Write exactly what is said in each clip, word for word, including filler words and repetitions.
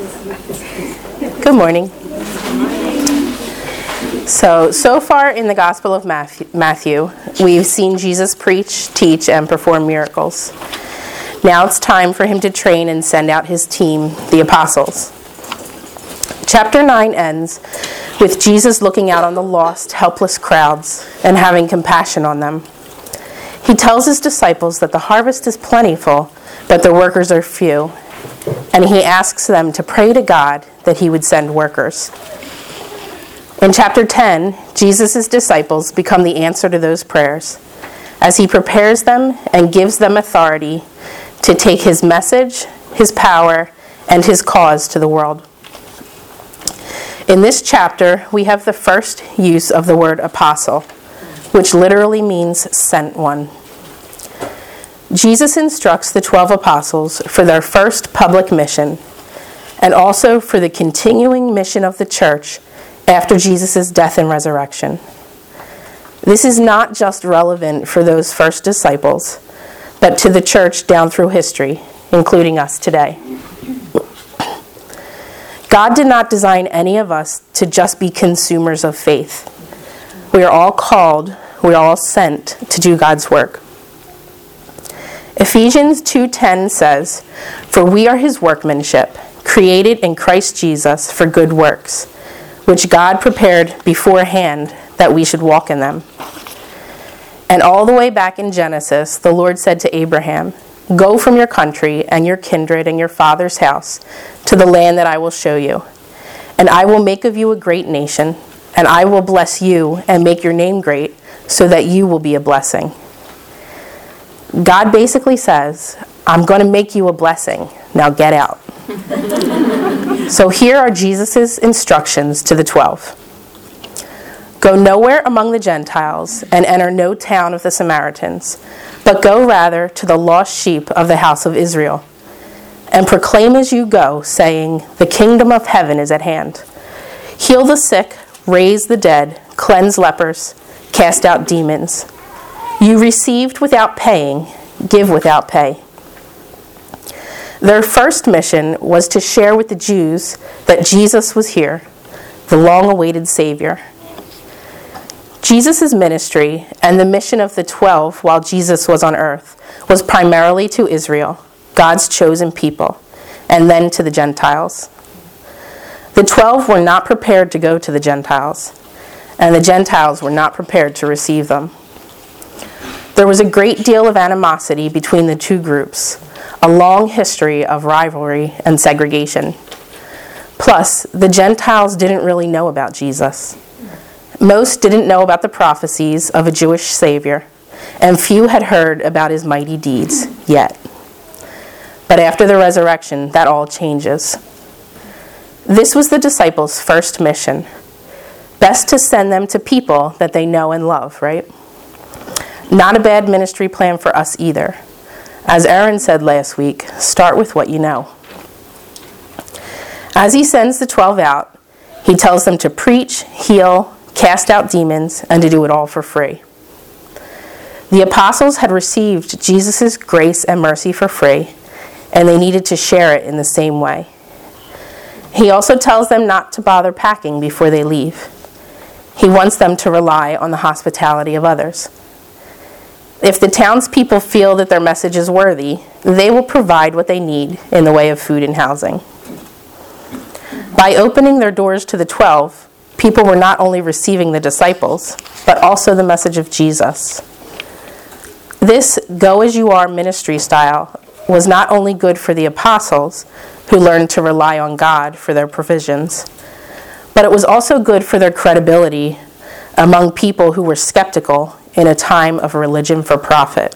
Good morning. So, so far in the Gospel of Matthew, we've seen Jesus preach, teach, and perform miracles. Now it's time for him to train and send out his team, the apostles. Chapter nine ends with Jesus looking out on the lost, helpless crowds and having compassion on them. He tells his disciples that the harvest is plentiful, but the workers are few. And he asks them to pray to God that he would send workers. In chapter ten, Jesus' disciples become the answer to those prayers as he prepares them and gives them authority to take his message, his power, and his cause to the world. In this chapter, we have the first use of the word apostle, which literally means sent one. Jesus instructs the twelve apostles for their first public mission and also for the continuing mission of the church after Jesus' death and resurrection. This is not just relevant for those first disciples, but to the church down through history, including us today. God did not design any of us to just be consumers of faith. We are all called, we are all sent to do God's work. Ephesians two ten says, "For we are his workmanship, created in Christ Jesus for good works, which God prepared beforehand that we should walk in them." And all the way back in Genesis, the Lord said to Abraham, "Go from your country and your kindred and your father's house to the land that I will show you. And I will make of you a great nation, and I will bless you and make your name great, so that you will be a blessing." God basically says, I'm going to make you a blessing. Now get out. So here are Jesus' instructions to the twelve. Go nowhere among the Gentiles and enter no town of the Samaritans, but go rather to the lost sheep of the house of Israel. And proclaim as you go, saying, the kingdom of heaven is at hand. Heal the sick, raise the dead, cleanse lepers, cast out demons. You received without paying, give without pay. Their first mission was to share with the Jews that Jesus was here, the long-awaited Savior. Jesus' ministry and the mission of the twelve while Jesus was on earth was primarily to Israel, God's chosen people, and then to the Gentiles. The twelve were not prepared to go to the Gentiles, and the Gentiles were not prepared to receive them. There was a great deal of animosity between the two groups, a long history of rivalry and segregation. Plus, the Gentiles didn't really know about Jesus. Most didn't know about the prophecies of a Jewish Savior, and few had heard about his mighty deeds yet. But after the resurrection, that all changes. This was the disciples' first mission. Best to send them to people that they know and love, right? Not a bad ministry plan for us either. As Aaron said last week, start with what you know. As he sends the twelve out, he tells them to preach, heal, cast out demons, and to do it all for free. The apostles had received Jesus' grace and mercy for free, and they needed to share it in the same way. He also tells them not to bother packing before they leave. He wants them to rely on the hospitality of others. If the townspeople feel that their message is worthy, they will provide what they need in the way of food and housing. By opening their doors to the twelve, people were not only receiving the disciples, but also the message of Jesus. This go-as-you-are ministry style was not only good for the apostles, who learned to rely on God for their provisions, but it was also good for their credibility among people who were skeptical in a time of religion for profit.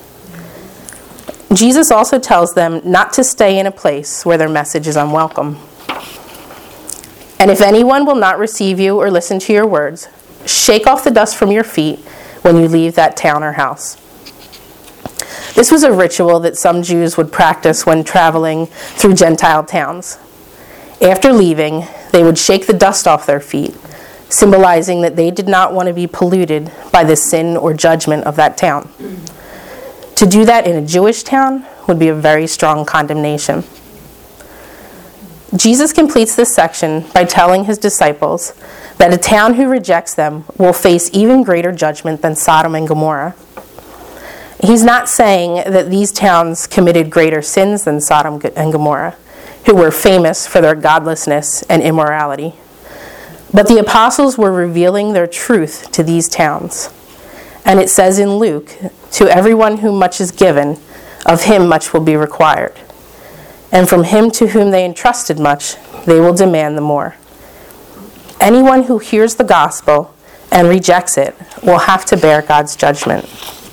Jesus also tells them not to stay in a place where their message is unwelcome. And if anyone will not receive you or listen to your words, shake off the dust from your feet when you leave that town or house. This was a ritual that some Jews would practice when traveling through Gentile towns. After leaving, they would shake the dust off their feet, symbolizing that they did not want to be polluted by the sin or judgment of that town. To do that in a Jewish town would be a very strong condemnation. Jesus completes this section by telling his disciples that a town who rejects them will face even greater judgment than Sodom and Gomorrah. He's not saying that these towns committed greater sins than Sodom and Gomorrah, who were famous for their godlessness and immorality. But the apostles were revealing their truth to these towns. And it says in Luke, "To everyone whom much is given, of him much will be required. And from him to whom they entrusted much, they will demand the more." Anyone who hears the gospel and rejects it will have to bear God's judgment.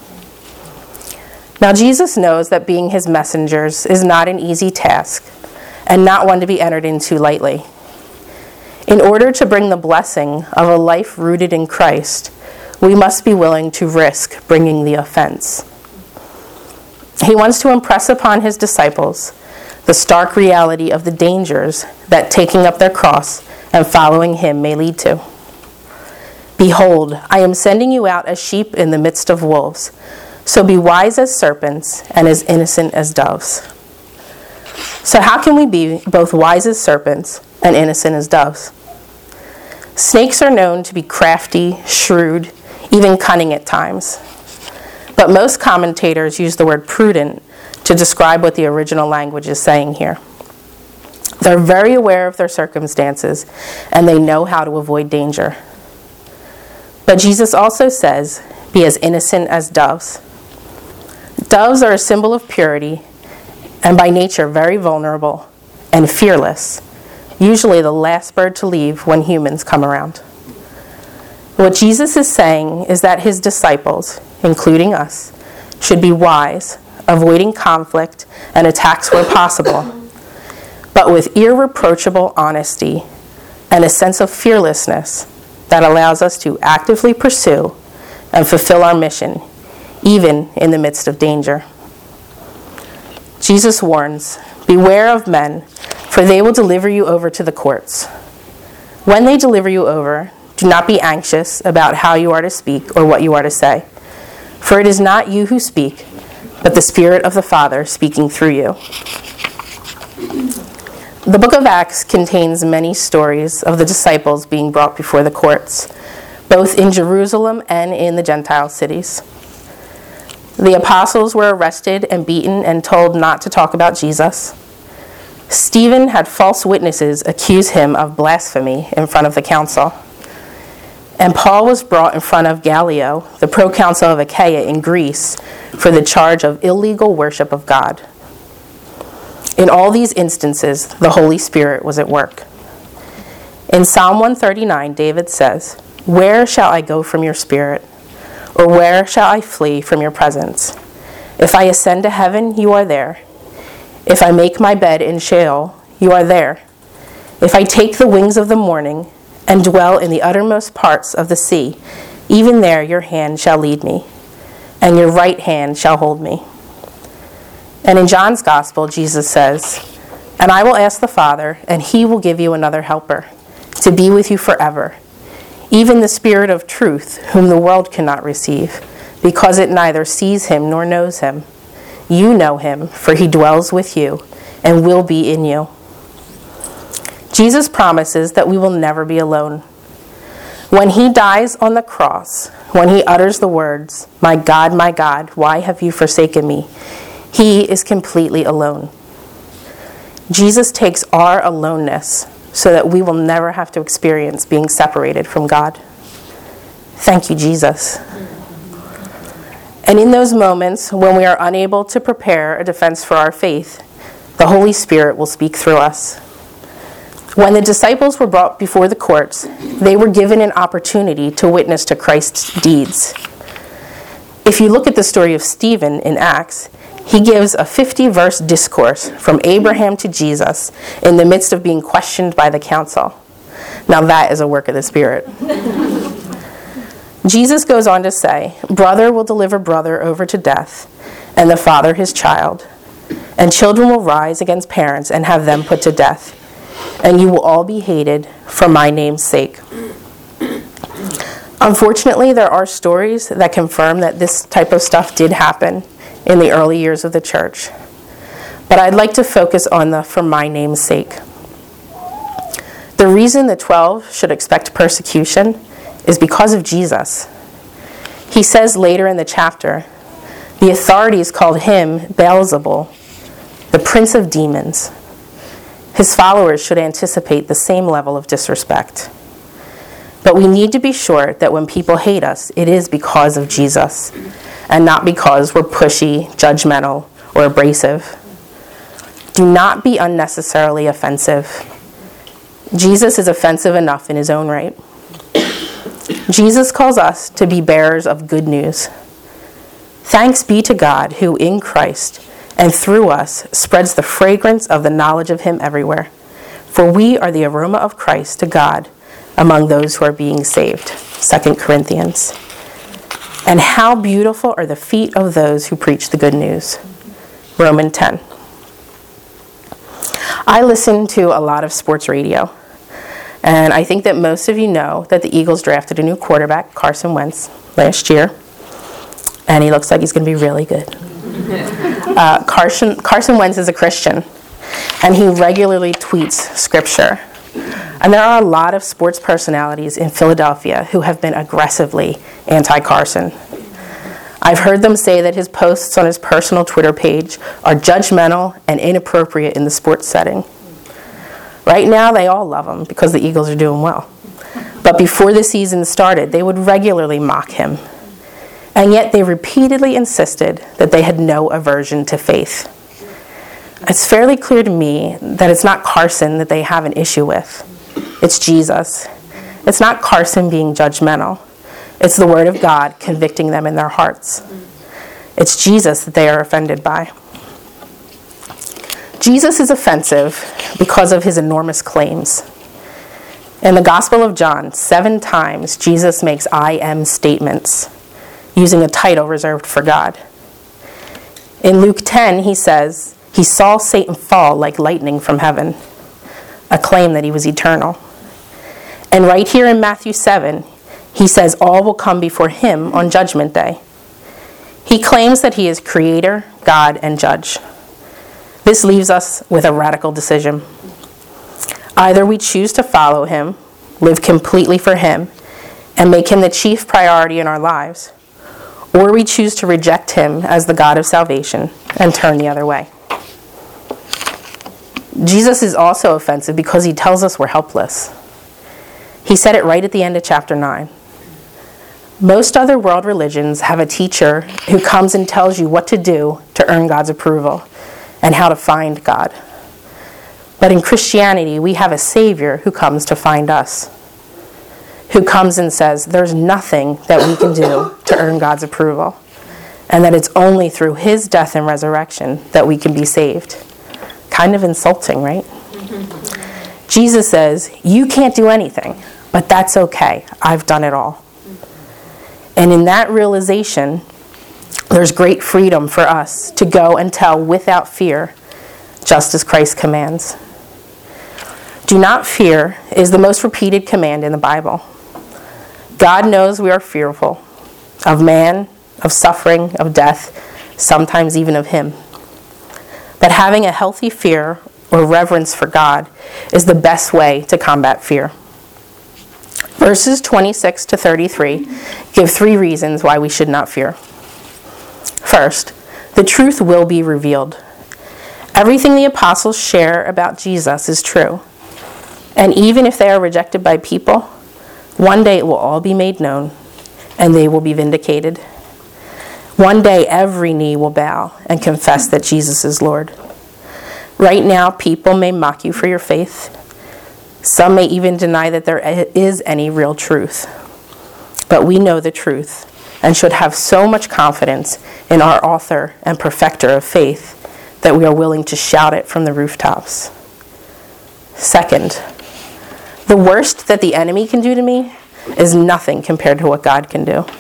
Now, Jesus knows that being his messengers is not an easy task and not one to be entered into lightly. In order to bring the blessing of a life rooted in Christ, we must be willing to risk bringing the offense. He wants to impress upon his disciples the stark reality of the dangers that taking up their cross and following him may lead to. "Behold, I am sending you out as sheep in the midst of wolves. So be wise as serpents and as innocent as doves." So how can we be both wise as serpents and innocent as doves? Snakes are known to be crafty, shrewd, even cunning at times. But most commentators use the word prudent to describe what the original language is saying here. They're very aware of their circumstances, and they know how to avoid danger. But Jesus also says, be as innocent as doves. Doves are a symbol of purity, and by nature very vulnerable and fearless, usually the last bird to leave when humans come around. What Jesus is saying is that his disciples, including us, should be wise, avoiding conflict and attacks where possible, but with irreproachable honesty and a sense of fearlessness that allows us to actively pursue and fulfill our mission, even in the midst of danger. Jesus warns, "Beware of men, for they will deliver you over to the courts. When they deliver you over, do not be anxious about how you are to speak or what you are to say, for it is not you who speak, but the Spirit of the Father speaking through you." The book of Acts contains many stories of the disciples being brought before the courts, both in Jerusalem and in the Gentile cities. The apostles were arrested and beaten and told not to talk about Jesus. Stephen had false witnesses accuse him of blasphemy in front of the council. And Paul was brought in front of Gallio, the proconsul of Achaia in Greece, for the charge of illegal worship of God. In all these instances, the Holy Spirit was at work. In Psalm one thirty-nine, David says, "Where shall I go from your spirit? Or where shall I flee from your presence? If I ascend to heaven, you are there. If I make my bed in Sheol, you are there. If I take the wings of the morning and dwell in the uttermost parts of the sea, even there your hand shall lead me, and your right hand shall hold me." And in John's Gospel, Jesus says, "And I will ask the Father, and he will give you another helper, to be with you forever, even the Spirit of truth, whom the world cannot receive, because it neither sees him nor knows him. You know him, for he dwells with you and will be in you." Jesus promises that we will never be alone. When he dies on the cross, when he utters the words, "My God, my God, why have you forsaken me?" he is completely alone. Jesus takes our aloneness so that we will never have to experience being separated from God. Thank you, Jesus. And in those moments when we are unable to prepare a defense for our faith, the Holy Spirit will speak through us. When the disciples were brought before the courts, they were given an opportunity to witness to Christ's deeds. If you look at the story of Stephen in Acts, he gives a fifty-verse discourse from Abraham to Jesus in the midst of being questioned by the council. Now that is a work of the Spirit. Jesus goes on to say, "Brother will deliver brother over to death, and the father his child. And children will rise against parents and have them put to death. And you will all be hated for my name's sake." Unfortunately, there are stories that confirm that this type of stuff did happen in the early years of the church. But I'd like to focus on the "for my name's sake." The reason the twelve should expect persecution is because of Jesus. He says later in the chapter, the authorities called him Beelzebul, the prince of demons. His followers should anticipate the same level of disrespect. But we need to be sure that when people hate us, it is because of Jesus, and not because we're pushy, judgmental, or abrasive. Do not be unnecessarily offensive. Jesus is offensive enough in his own right. Jesus calls us to be bearers of good news. Thanks be to God who in Christ and through us spreads the fragrance of the knowledge of him everywhere. For we are the aroma of Christ to God among those who are being saved. Second Corinthians. And how beautiful are the feet of those who preach the good news. Romans ten. I listen to a lot of sports radio, and I think that most of you know that the Eagles drafted a new quarterback, Carson Wentz, last year, and he looks like he's going to be really good. Uh, Carson, Carson Wentz is a Christian, and he regularly tweets scripture. And there are a lot of sports personalities in Philadelphia who have been aggressively anti-Carson. I've heard them say that his posts on his personal Twitter page are judgmental and inappropriate in the sports setting. Right now, they all love him because the Eagles are doing well. But before the season started, they would regularly mock him. And yet they repeatedly insisted that they had no aversion to faith. It's fairly clear to me that it's not Carson that they have an issue with. It's Jesus. It's not Carson being judgmental. It's the Word of God convicting them in their hearts. It's Jesus that they are offended by. Jesus is offensive because of his enormous claims. In the Gospel of John, seven times Jesus makes I am statements, using a title reserved for God. In Luke ten, he says, he saw Satan fall like lightning from heaven, a claim that he was eternal. And right here in Matthew seven, he says all will come before him on Judgment Day. He claims that he is creator, God, and judge. This leaves us with a radical decision. Either we choose to follow him, live completely for him, and make him the chief priority in our lives, or we choose to reject him as the God of salvation and turn the other way. Jesus is also offensive because he tells us we're helpless. He said it right at the end of chapter nine. Most other world religions have a teacher who comes and tells you what to do to earn God's approval and how to find God. But in Christianity, we have a Savior who comes to find us, who comes and says there's nothing that we can do to earn God's approval, and that it's only through his death and resurrection that we can be saved. Kind of insulting, right? Mm-hmm. Jesus says, you can't do anything, but that's okay. I've done it all. And in that realization, there's great freedom for us to go and tell without fear, just as Christ commands. Do not fear is the most repeated command in the Bible. God knows we are fearful of man, of suffering, of death, sometimes even of him. But having a healthy fear or reverence for God is the best way to combat fear. Verses twenty-six to thirty-three give three reasons why we should not fear. First, the truth will be revealed. Everything the apostles share about Jesus is true. And even if they are rejected by people, one day it will all be made known, and they will be vindicated. One day every knee will bow and confess that Jesus is Lord. Right now, people may mock you for your faith. Some may even deny that there is any real truth. But we know the truth and should have so much confidence in our author and perfecter of faith that we are willing to shout it from the rooftops. Second, the worst that the enemy can do to me is nothing compared to what God can do.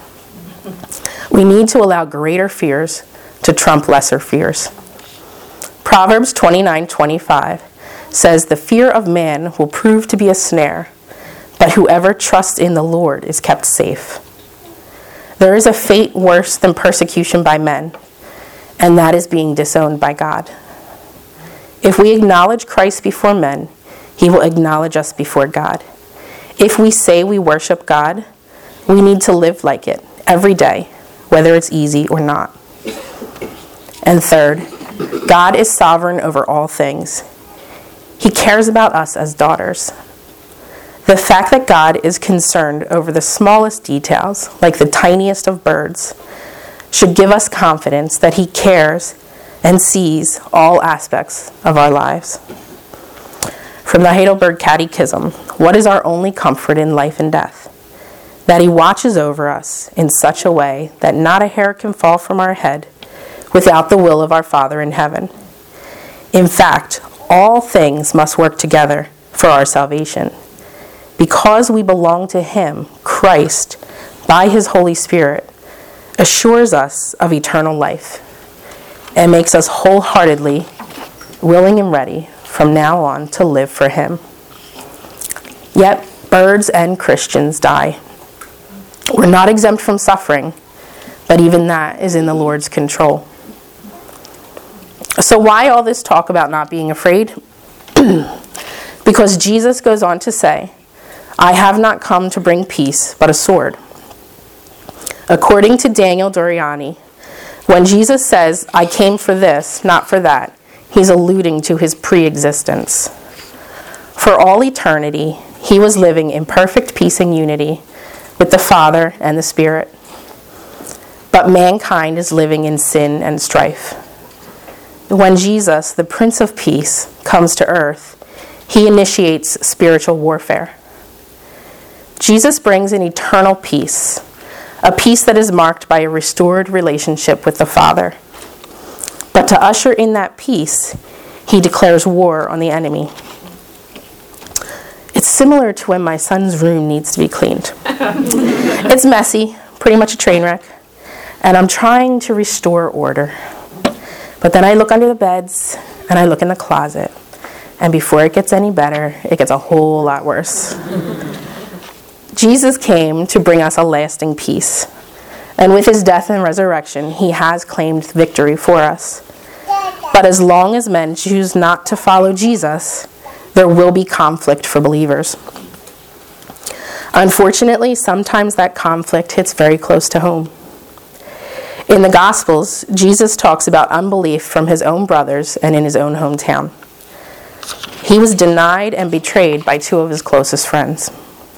We need to allow greater fears to trump lesser fears. Proverbs twenty-nine twenty-five says, the fear of man will prove to be a snare, but whoever trusts in the Lord is kept safe. There is a fate worse than persecution by men, and that is being disowned by God. If we acknowledge Christ before men, he will acknowledge us before God. If we say we worship God, we need to live like it every day, whether it's easy or not. And third, God is sovereign over all things. He cares about us as daughters. The fact that God is concerned over the smallest details, like the tiniest of birds, should give us confidence that he cares and sees all aspects of our lives. From the Heidelberg Catechism, what is our only comfort in life and death? That he watches over us in such a way that not a hair can fall from our head without the will of our Father in heaven. In fact, all things must work together for our salvation. Because we belong to him, Christ, by his Holy Spirit, assures us of eternal life and makes us wholeheartedly willing and ready from now on to live for him. Yet, birds and Christians die. We're not exempt from suffering, but even that is in the Lord's control. So why all this talk about not being afraid? Because Jesus goes on to say, I have not come to bring peace, but a sword. According to Daniel Doriani, when Jesus says, I came for this, not for that, he's alluding to his pre-existence. For all eternity, he was living in perfect peace and unity with the Father and the Spirit. But mankind is living in sin and strife. When Jesus, the Prince of Peace, comes to earth, he initiates spiritual warfare. Jesus brings an eternal peace, a peace that is marked by a restored relationship with the Father. But to usher in that peace, he declares war on the enemy. It's similar to when my son's room needs to be cleaned. It's messy, pretty much a train wreck, and I'm trying to restore order. But then I look under the beds, and I look in the closet, and before it gets any better, it gets a whole lot worse. Jesus came to bring us a lasting peace, and with his death and resurrection, he has claimed victory for us. But as long as men choose not to follow Jesus, there will be conflict for believers. Unfortunately, sometimes that conflict hits very close to home. In the Gospels, Jesus talks about unbelief from his own brothers and in his own hometown. He was denied and betrayed by two of his closest friends.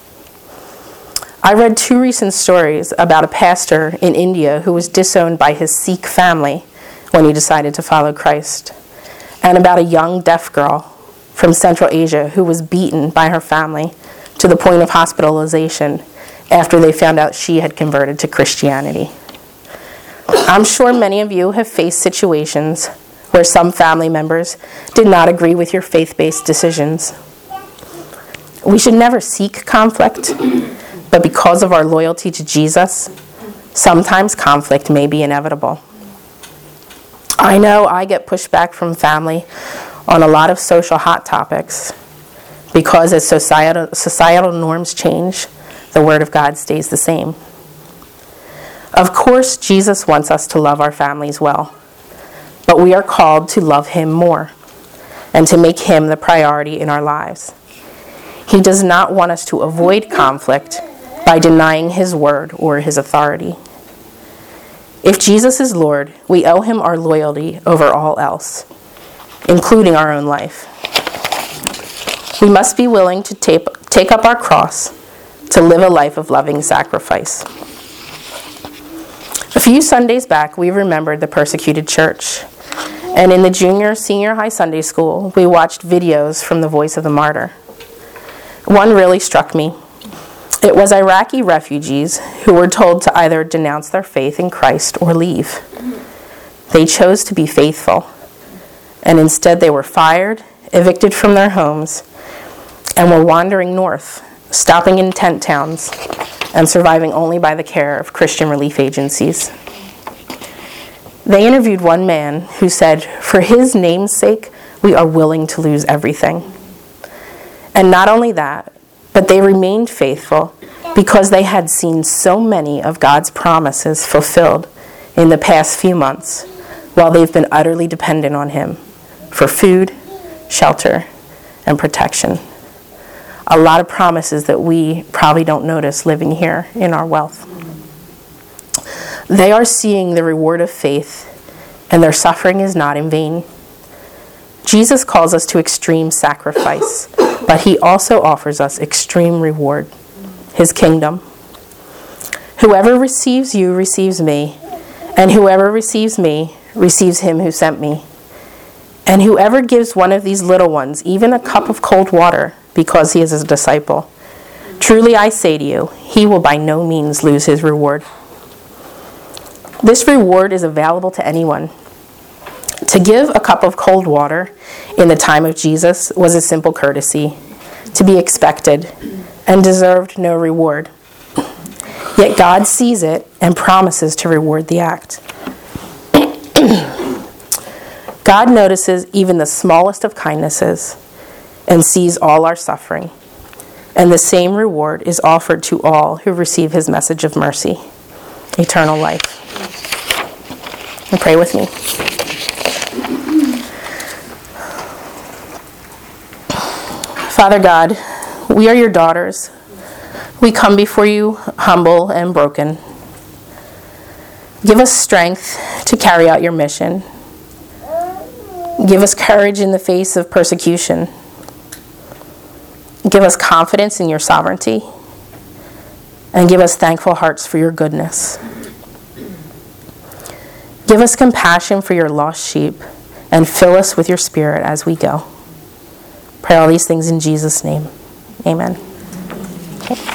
I read two recent stories about a pastor in India who was disowned by his Sikh family when he decided to follow Christ, and about a young deaf girl from Central Asia who was beaten by her family to the point of hospitalization after they found out she had converted to Christianity. I'm sure many of you have faced situations where some family members did not agree with your faith-based decisions. We should never seek conflict, but because of our loyalty to Jesus, sometimes conflict may be inevitable. I know I get pushback from family on a lot of social hot topics because as societal, societal norms change, the Word of God stays the same. Of course, Jesus wants us to love our families well, but we are called to love him more and to make him the priority in our lives. He does not want us to avoid conflict by denying his word or his authority. If Jesus is Lord, we owe him our loyalty over all else, including our own life. We must be willing to take, take up our cross to live a life of loving sacrifice. A few Sundays back, we remembered the persecuted church. And in the junior, senior high Sunday school, we watched videos from the Voice of the Martyr. One really struck me. It was Iraqi refugees who were told to either denounce their faith in Christ or leave. They chose to be faithful, and instead they were fired, evicted from their homes, and were wandering north, stopping in tent towns, and surviving only by the care of Christian relief agencies. They interviewed one man who said, "For his name's sake, we are willing to lose everything." And not only that, but they remained faithful because they had seen so many of God's promises fulfilled in the past few months, while they've been utterly dependent on him for food, shelter, and protection. A lot of promises that we probably don't notice living here in our wealth. They are seeing the reward of faith, and their suffering is not in vain. Jesus calls us to extreme sacrifice, but he also offers us extreme reward, his kingdom. Whoever receives you receives me, and whoever receives me receives him who sent me. And whoever gives one of these little ones even a cup of cold water because he is a disciple, truly I say to you, he will by no means lose his reward. This reward is available to anyone. To give a cup of cold water in the time of Jesus was a simple courtesy, to be expected, and deserved no reward. Yet God sees it and promises to reward the act. God notices even the smallest of kindnesses and sees all our suffering. And the same reward is offered to all who receive his message of mercy, eternal life. And pray with me. Father God, we are your daughters. We come before you humble and broken. Give us strength to carry out your mission. Give us courage in the face of persecution. Give us confidence in your sovereignty. And give us thankful hearts for your goodness. Give us compassion for your lost sheep and fill us with your spirit as we go. Pray all these things in Jesus' name. Amen. Okay.